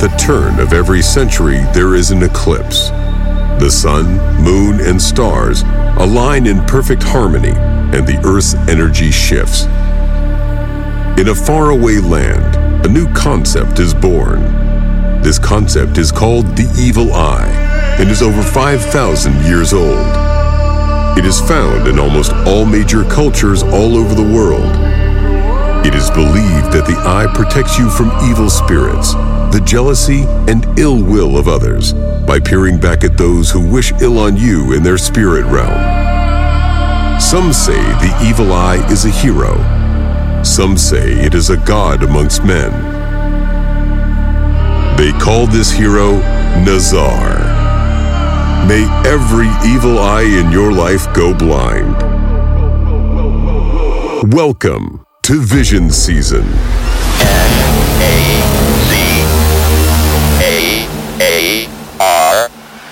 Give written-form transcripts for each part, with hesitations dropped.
the turn of every century, there is an eclipse. The sun, moon, and stars align in perfect harmony, and the Earth's energy shifts. In a faraway land, a new concept is born. This concept is called the evil eye and is over 5,000 years old. It is found in almost all major cultures all over the world. It is believed that the eye protects you from evil spirits, the jealousy and ill will of others, by peering back at those who wish ill on you in their spirit realm. Some say the evil eye is a hero. Some say it is a god amongst men. They call this hero Nazar. May every evil eye in your life go blind. Welcome to Vision Season. Nazar.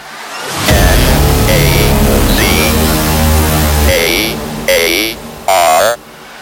Nazar.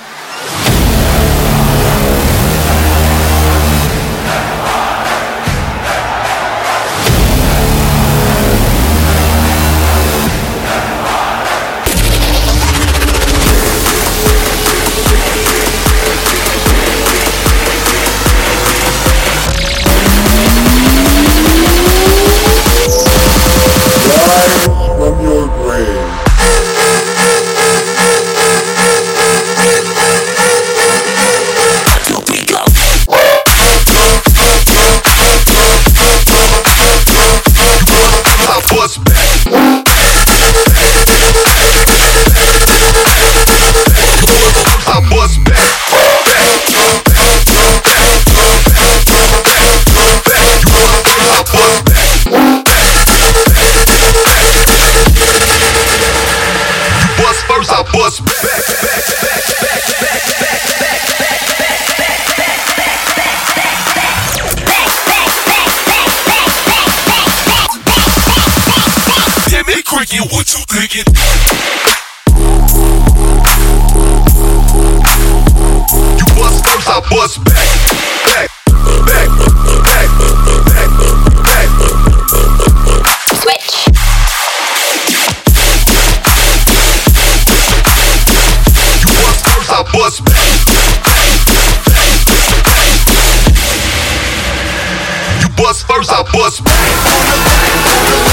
From your grave. What you thinking? You bust first, I bust back. Switch. You bust first, I bust back. You bust first, I bust back.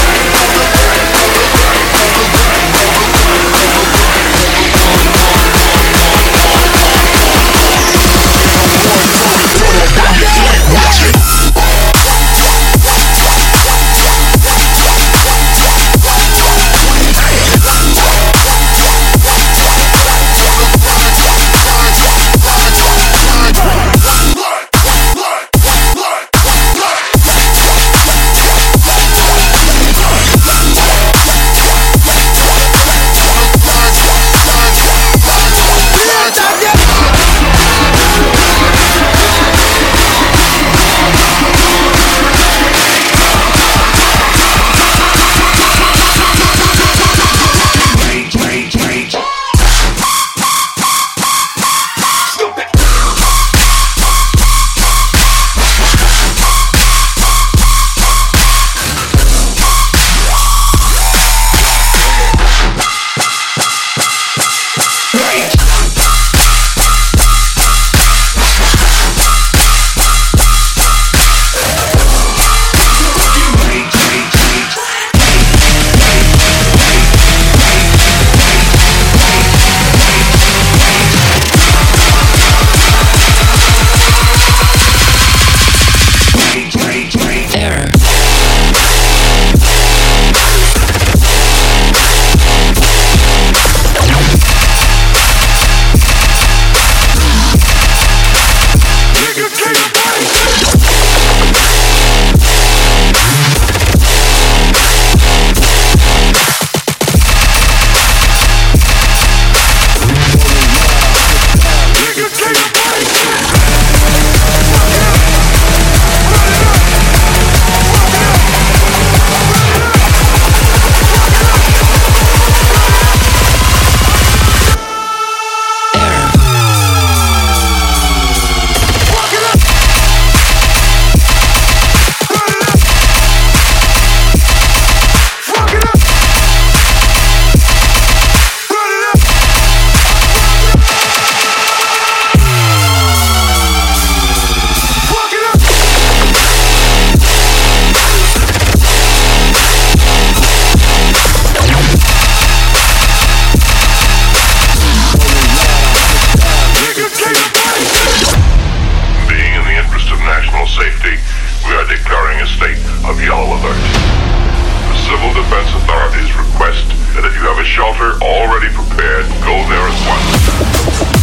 safety, we are declaring a state of yellow alert. The Civil Defense Authorities request that if you have a shelter already prepared, go there at once.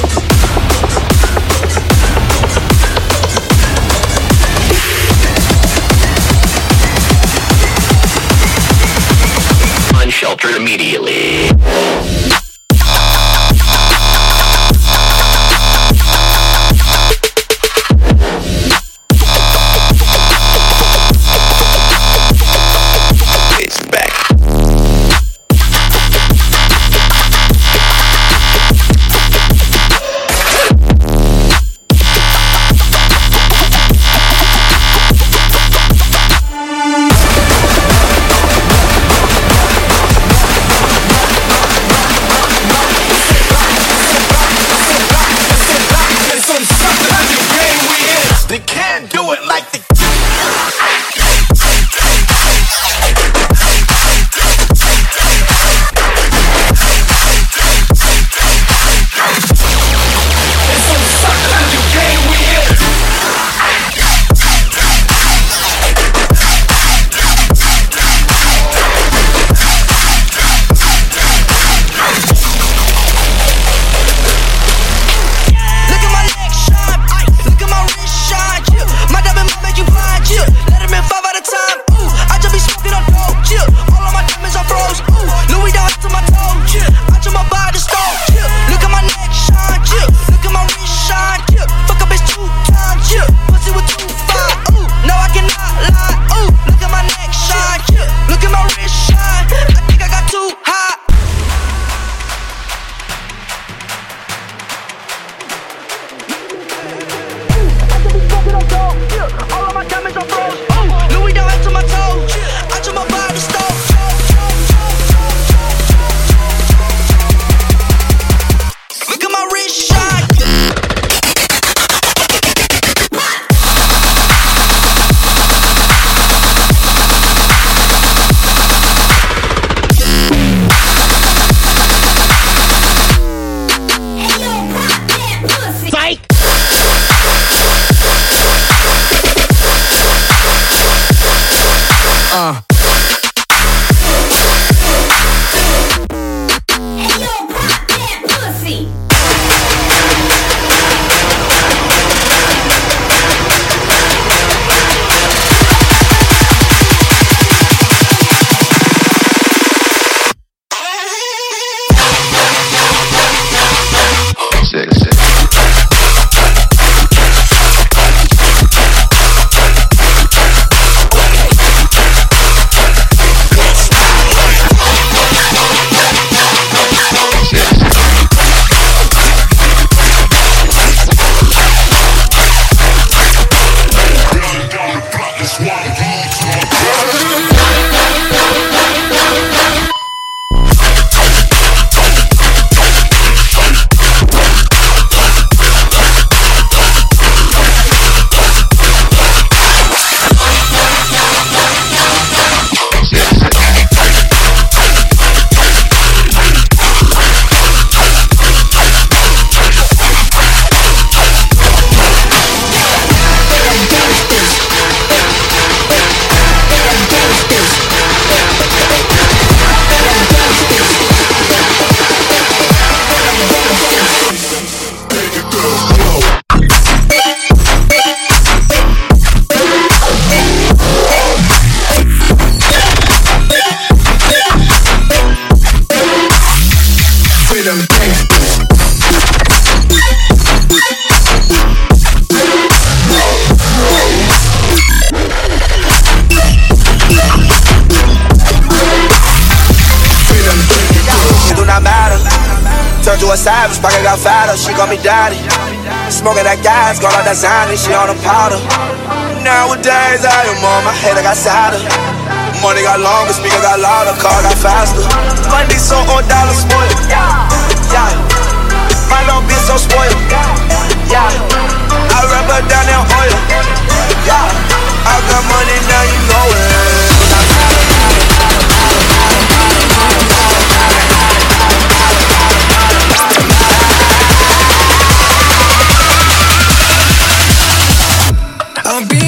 Unsheltered immediately. They can't do it like the a savage, pocket got fatter, she call me daddy. Smoking that gas, girl on that Xanny, she on the powder. Nowadays I am on my head, I got sadder. Money got longer, speaker got louder, car got faster. Money so old, dollar spoiled. Yeah, my little bitch so spoiled. Yeah, I rub her down in oil. Yeah, I got money now, you know it. I'm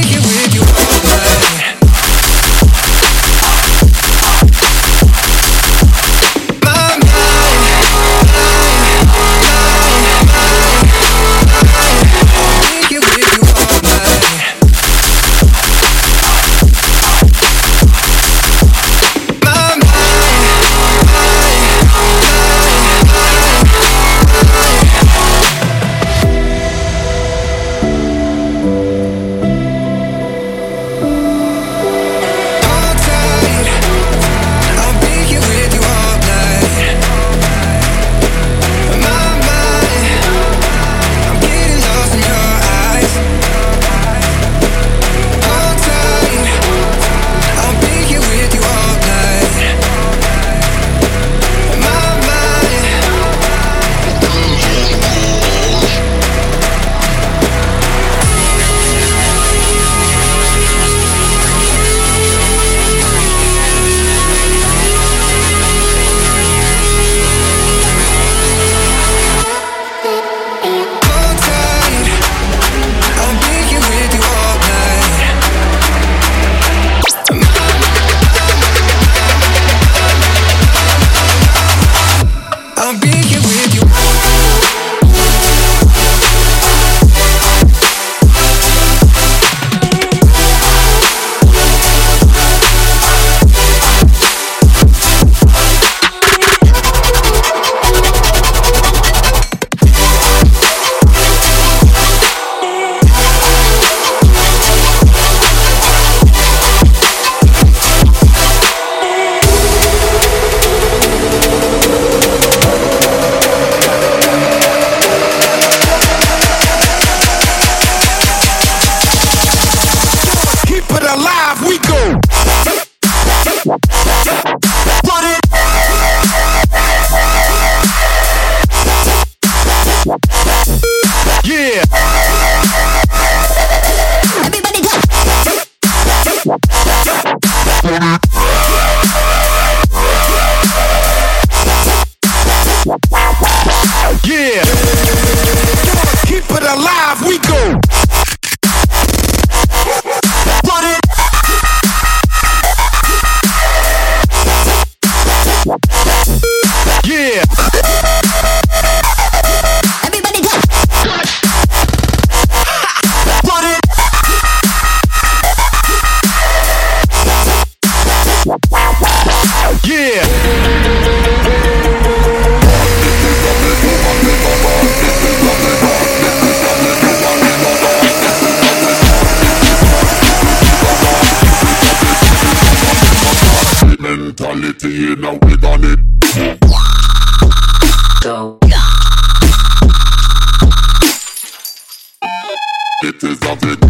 it is a bit.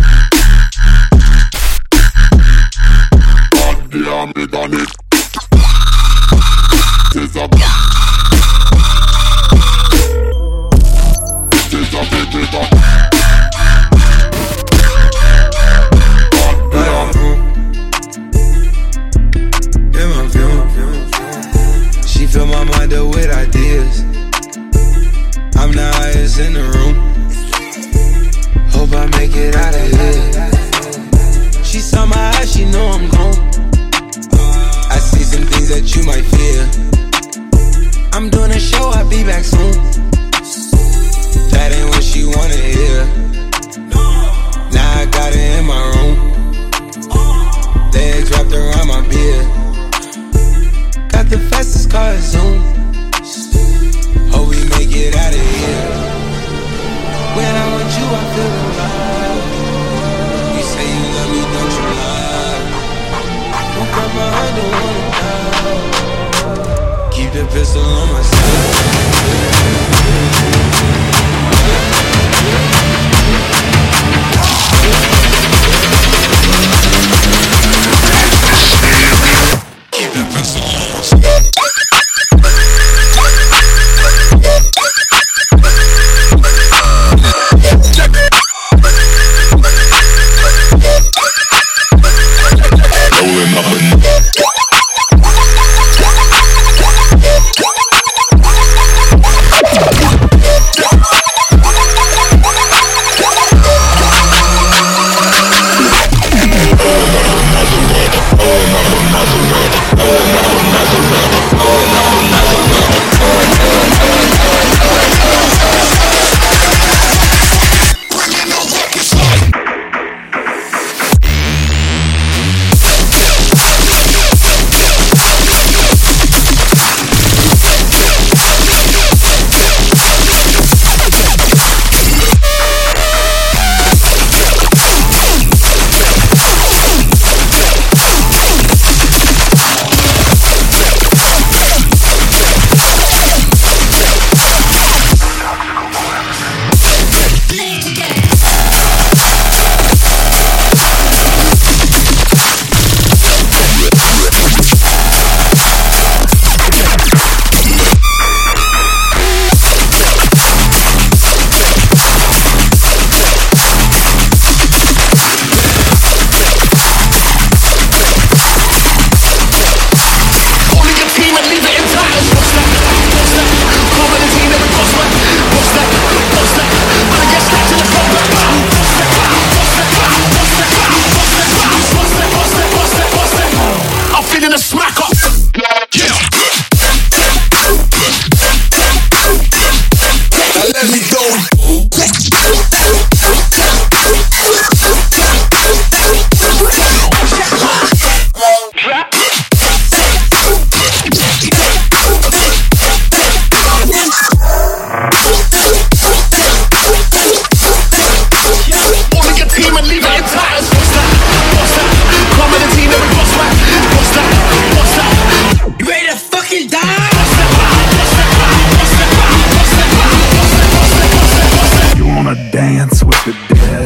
God damn it on it. It is a bit. It is a bit. It is a fill my mind up with ideas. I'm the highest in the room. Hope I make it out of here. She saw my eyes, she know I'm gone. I see some things that you might fear. I'm doing a show, I'll be back soon. That ain't what she wanna hear. Now I got it in my room. Legs wrapped around my beard. Got the fastest car, Zoom. Hope we make it out of here. When I'm with you, I feel alive. You say you love me, don't you lie? Don't cut my heart, don't wanna die. Keep the pistol on my side. Keep the pistol on my side. Rolling up and dance with the dead.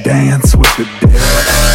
Dance with the Dead.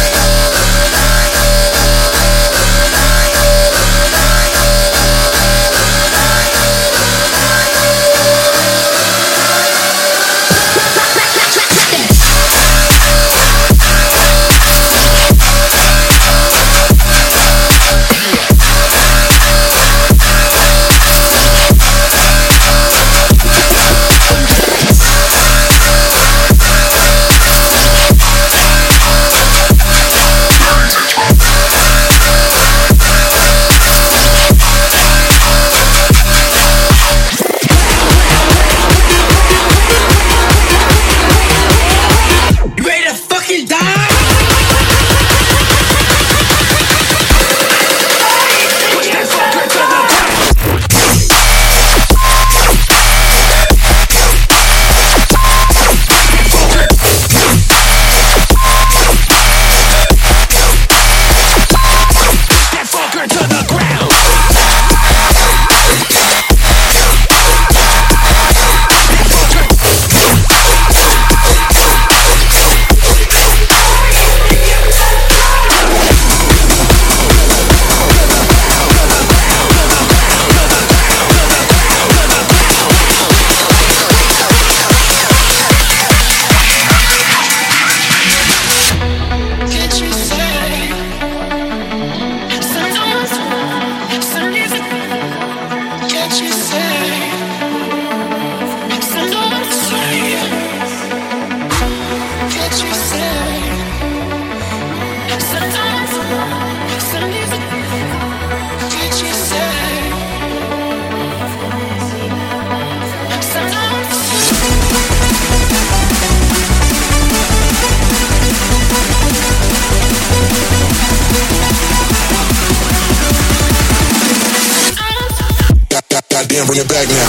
Goddamn, bring it back now.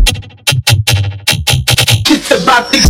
It's about the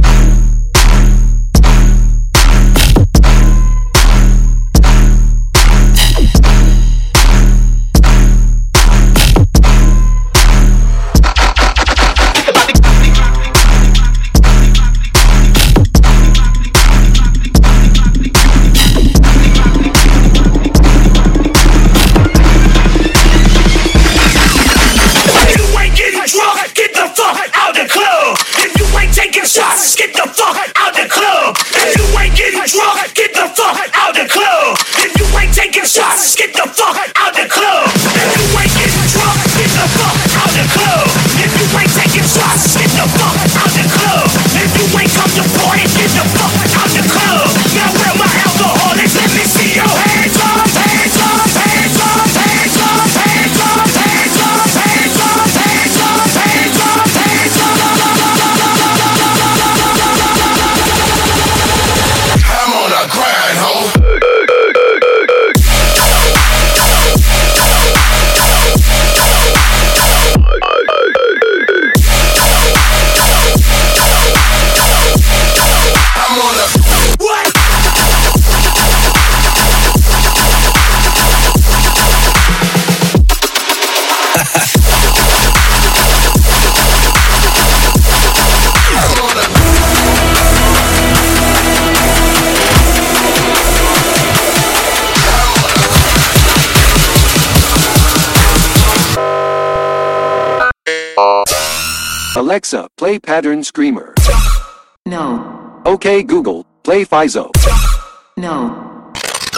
Alexa, play Pattern Screamer. No. Okay, Google, play Fizo. No.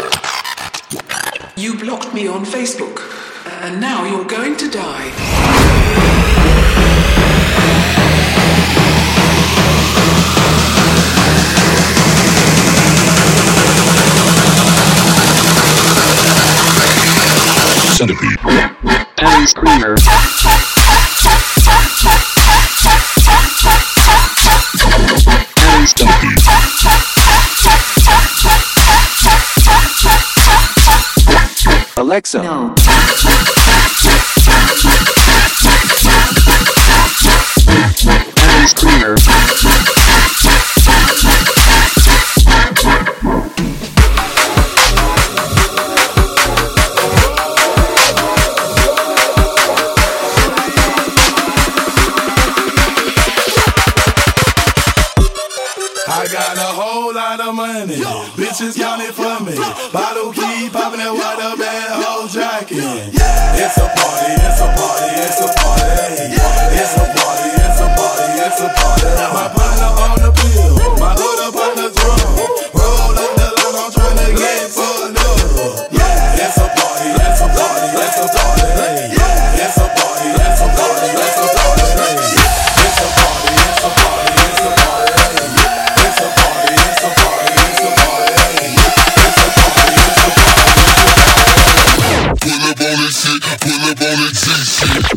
You blocked me on Facebook, and now you're going to die. Centipede. Pattern Screamer. Centipede. Alexa. No. Pattern Screamer. I got a whole lot of money. Bitches counting for me. Bottle keep popping that water bad hoe jacking. It's a party, it's a party, it's a party. It's a party, it's a party, it's a party. My partner on the pill, my hood up on the drum. Roll up the line, I'm tryna get fucked up. It's a party, it's a party, it's a party. It's a party, it's a party, it's a party. It's a party, it's a party, it's a party. It's a party, it's a party, it's a party. It's a party, it's a party, it's a party. Pull up on this shit, pull up on this shit.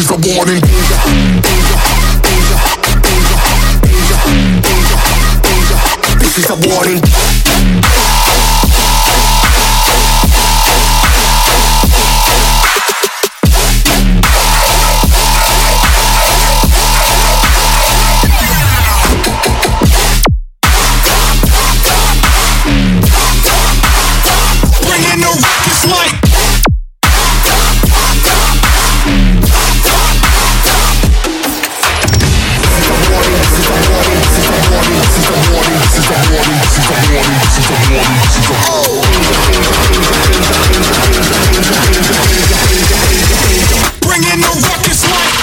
is a warning. Danger, danger, danger, danger, danger, danger, danger. This is a warning. Bringing the ruckus like. Bringing the ruckus like.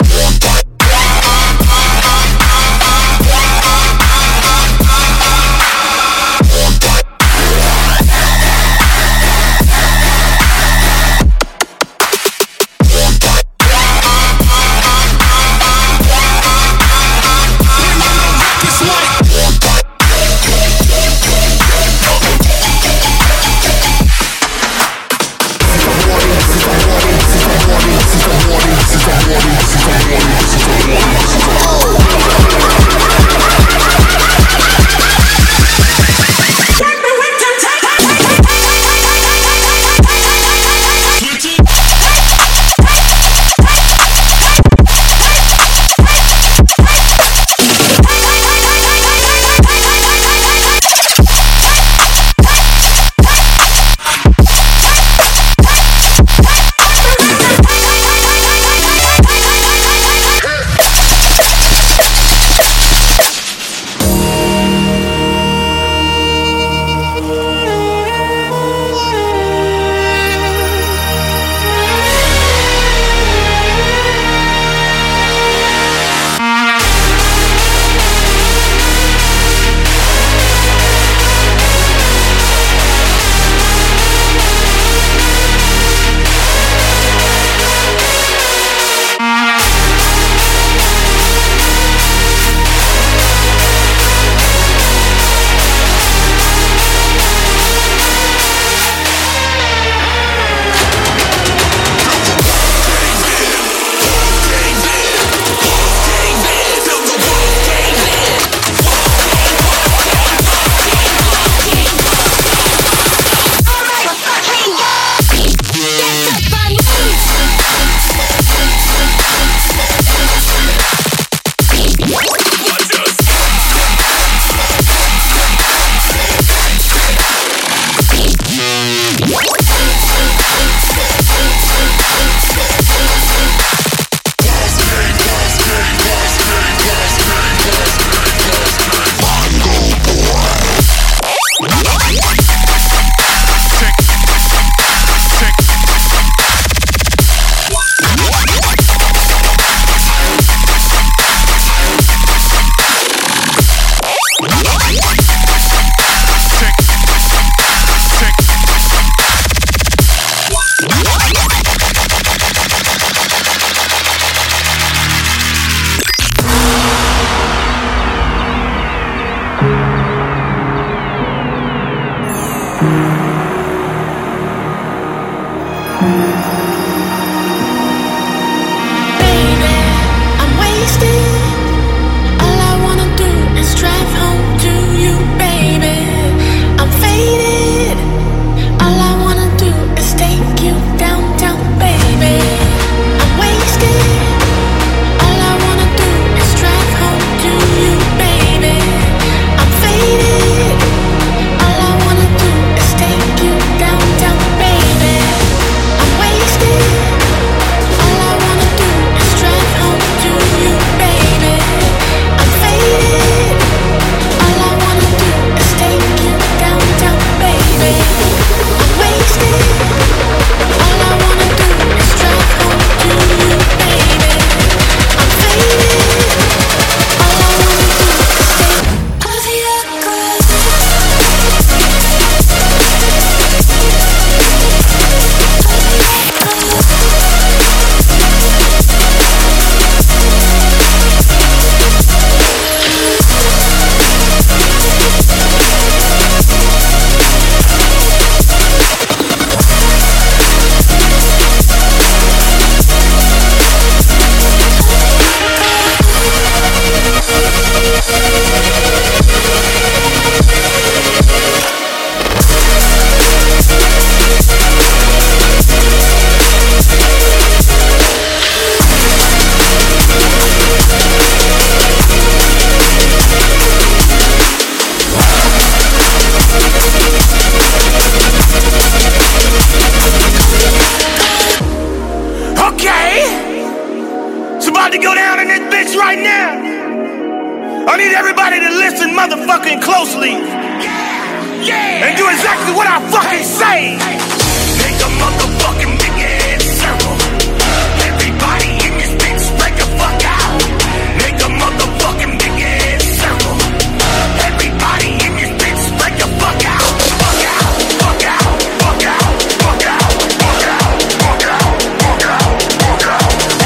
listen closely. And do exactly what I fucking say. Make a motherfucking big ass circle. Everybody in this bitch spread the fuck out. Make a motherfucking big ass circle. Everybody in this bitch spread the fuck out. Fuck out, fuck out, fuck out, fuck out, fuck out, fuck out, fuck out, fuck out.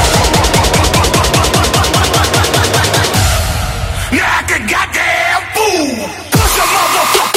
Now I could goddamn fool. Push a motherfucker.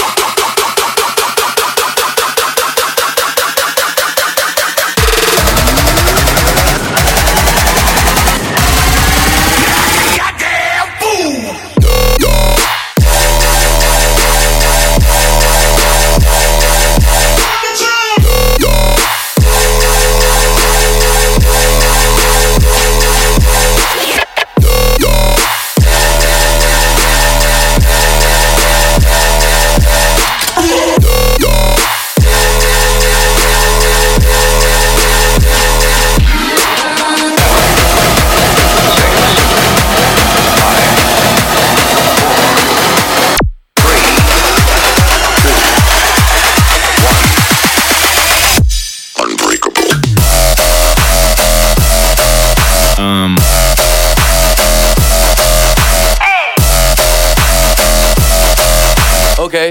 Okay.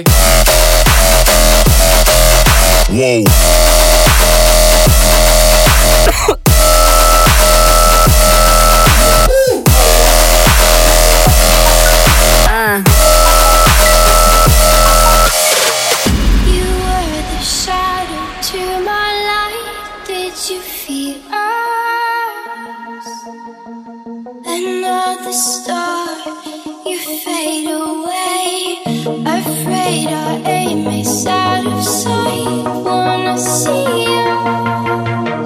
Whoa. You were the shadow to my light. Did you feel us? Another star, you fade away. Afraid our aim is out of sight. Wanna see you.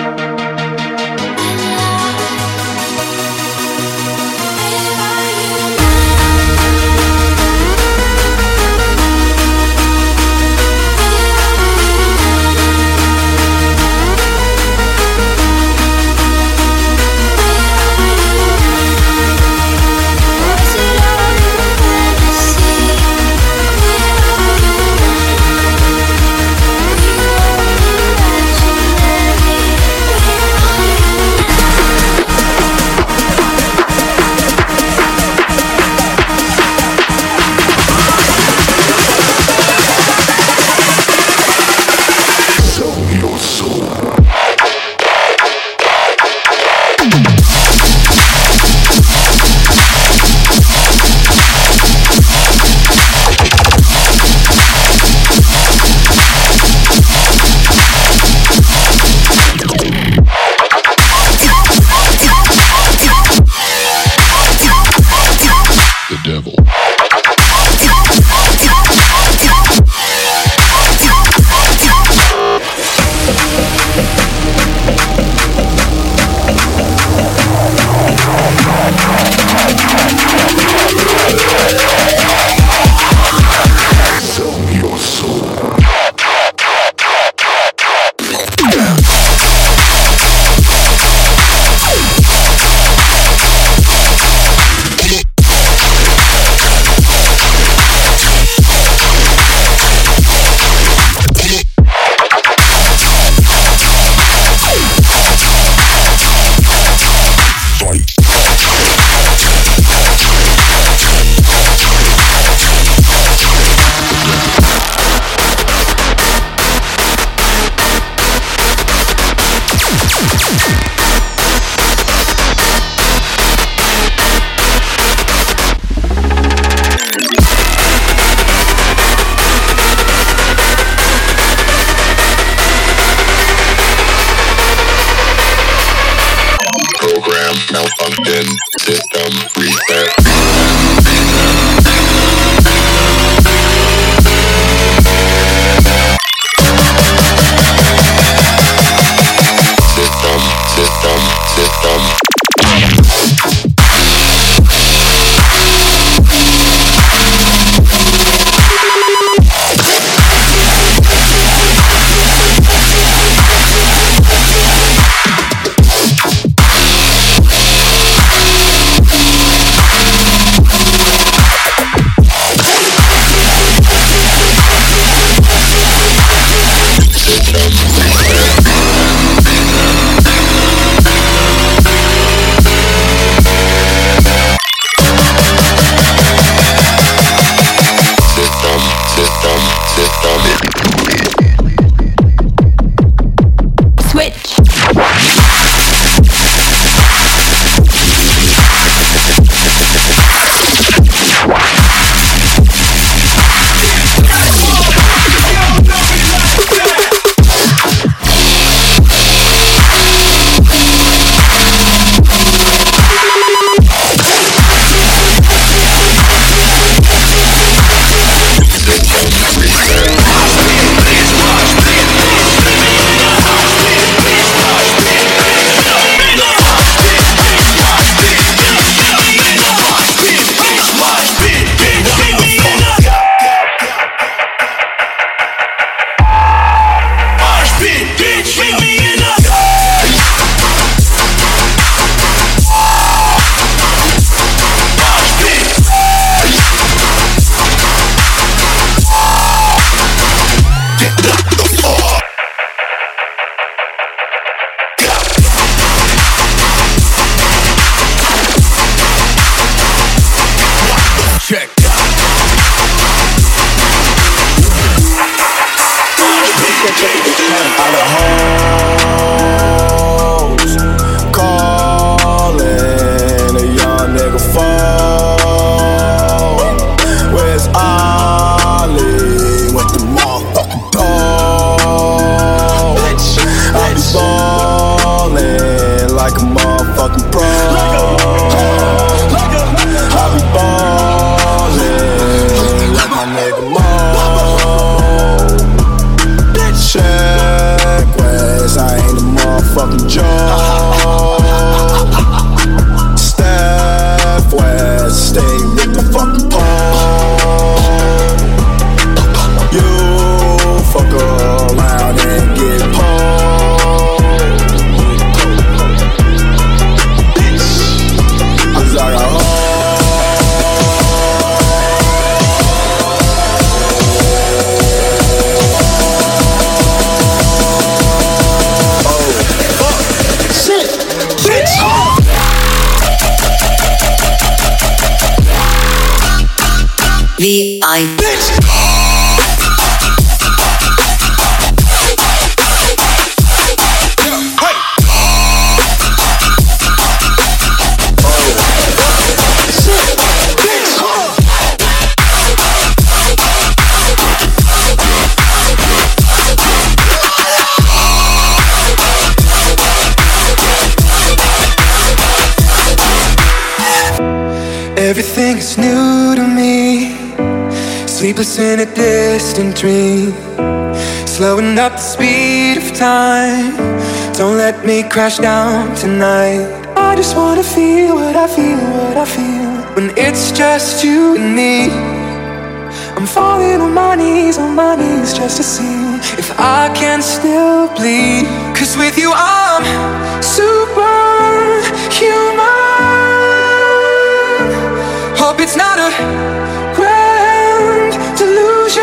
malfunction, system reset. System. All the hoes calling a young nigga phone. Where's Ollie with the motherfucking dog? I be ballin' like a motherfucking pro. I be ballin' like my nigga Mo. Check West, I ain't a motherfucking joke. Steph West, stay with the fucking pole. You fuck around and get pulled. Cause I got VI. Everything is new to me. Sleepless in a distant dream. Slowing up the speed of time. Don't let me crash down tonight. I just wanna feel what I feel, what I feel. When it's just you and me. I'm falling on my knees just to see if I can still bleed. Cause with you I'm superhuman. Hope it's not a grand delusion.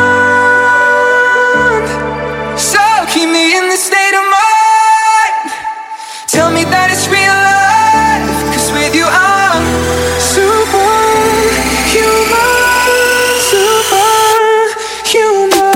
So keep me in this state of mind. Tell me that it's real life. Cause with you I'm superhuman, superhuman.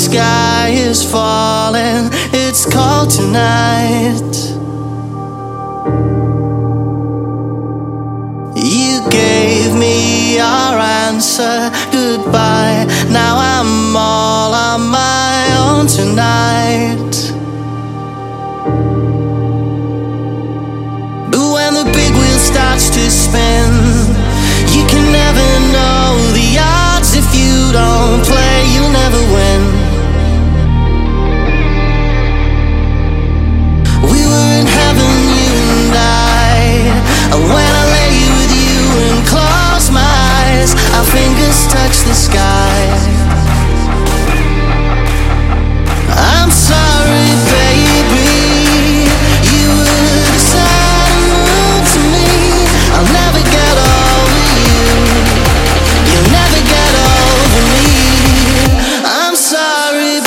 sky is falling, it's cold tonight. You gave me your answer, goodbye. Now I'm all on my own tonight. But when the big wheel starts to spin, you can never know the odds. If you don't play, you'll never win. We were in heaven, you and I, and when I lay with you and close my eyes, our fingers touch the sky. I'm sorry, baby, you were the sun and moon to me. I'll never get over you, you'll never get over me. I'm sorry.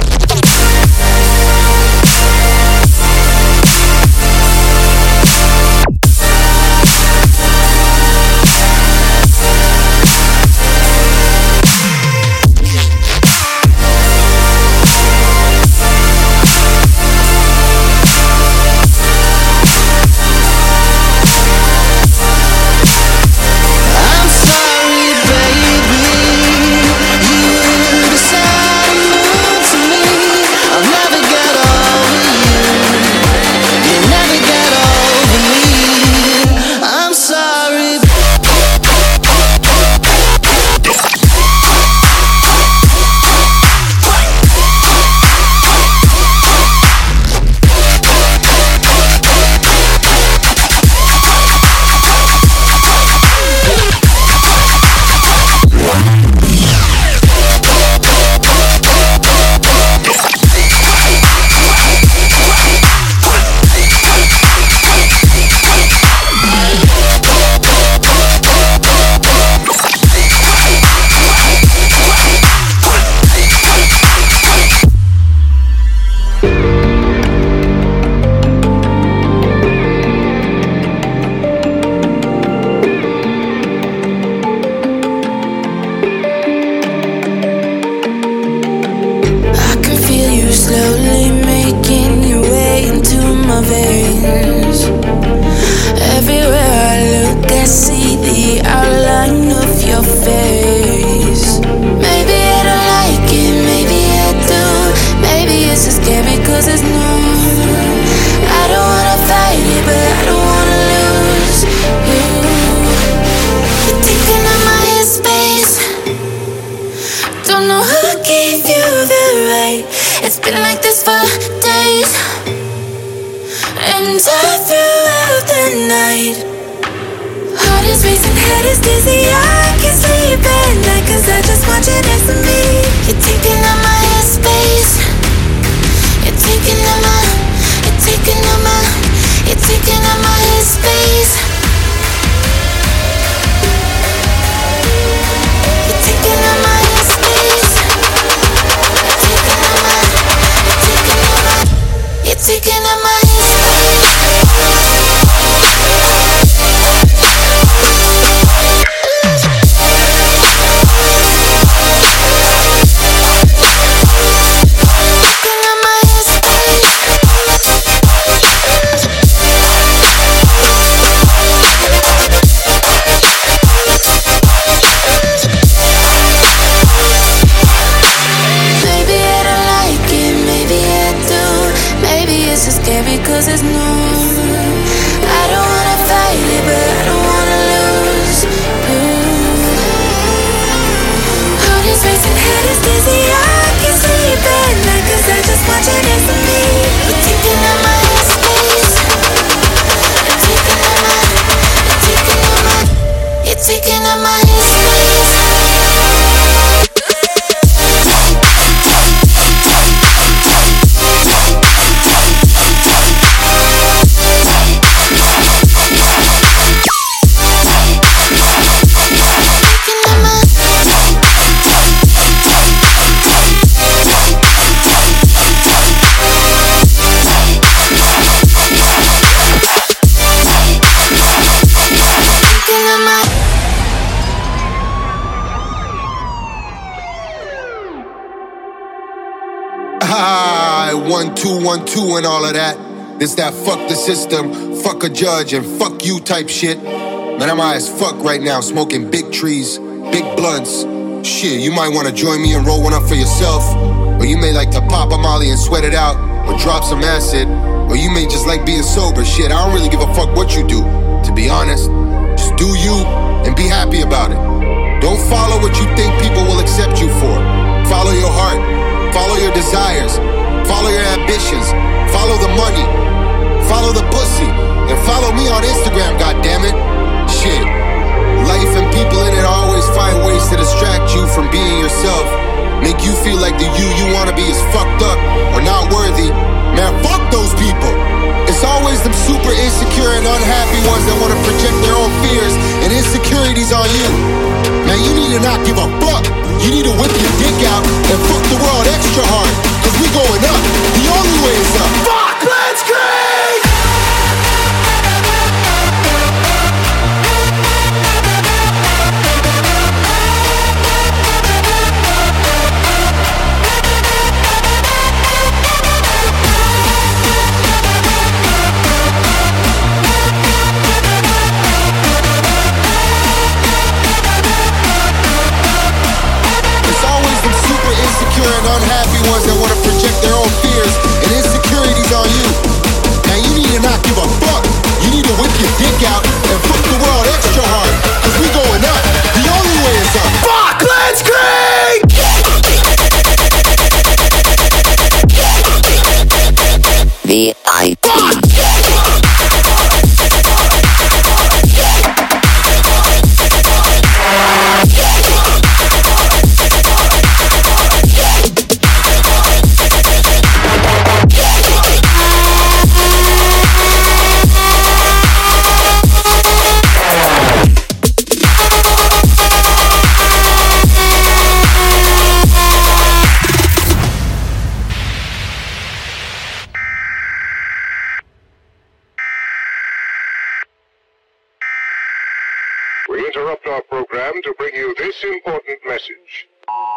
Slowly making your way into my veins. Everywhere I look, I see the outline of your face. Maybe I don't like it, maybe I do. Maybe it's just scary cause it's new. I don't wanna fight it, but I don't wanna lose you. You're taking up my headspace. Don't know who gave you the right. It's been like this for days, and all throughout the night. Heart is racing, head is dizzy, I can't sleep at night cause I just want you next to me. You're taking up my headspace. You're taking up my, you're taking up my, you're taking up my headspace. You're taking up my headspace. You're taking up my head. Ha, 1, 2, 1, 2 and all of that. It's that fuck the system, fuck a judge, and fuck you type shit. Man, I'm high as fuck right now, smoking big trees, big blunts. Shit, you might wanna join me and roll one up for yourself. Or you may like to pop a molly and sweat it out, or drop some acid. Or you may just like being sober. Shit, I don't really give a fuck what you do, to be honest. Just do you and be happy about it. Don't follow what you think people will accept you for. Follow your heart, follow your desires, follow your ambitions, follow the money, follow the pussy, and follow me on Instagram, goddammit. Shit, life and people in it always find ways to distract you from being yourself. Make you feel like the you wanna be is fucked up or not worthy. Man, fuck those people. It's always them super insecure and unhappy ones that wanna project their own fears and insecurities on you. Man, you need to not give a fuck. You need to whip your dick out and fuck the world extra hard. Cause we going up. The only way is up. Fuck, let's go! And unhappy ones that want to project their own fears and insecurities on you. Now you need to not give a fuck. You need to whip your dick out and fuck the world extra hard. Cause we going up. The only way is up. Fuck, let's crank! VIP. We interrupt our program to bring you this important message.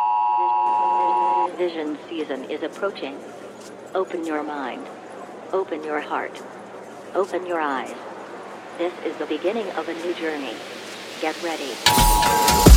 Vision season is approaching. Open your mind. Open your heart. Open your eyes. This is the beginning of a new journey. Get ready.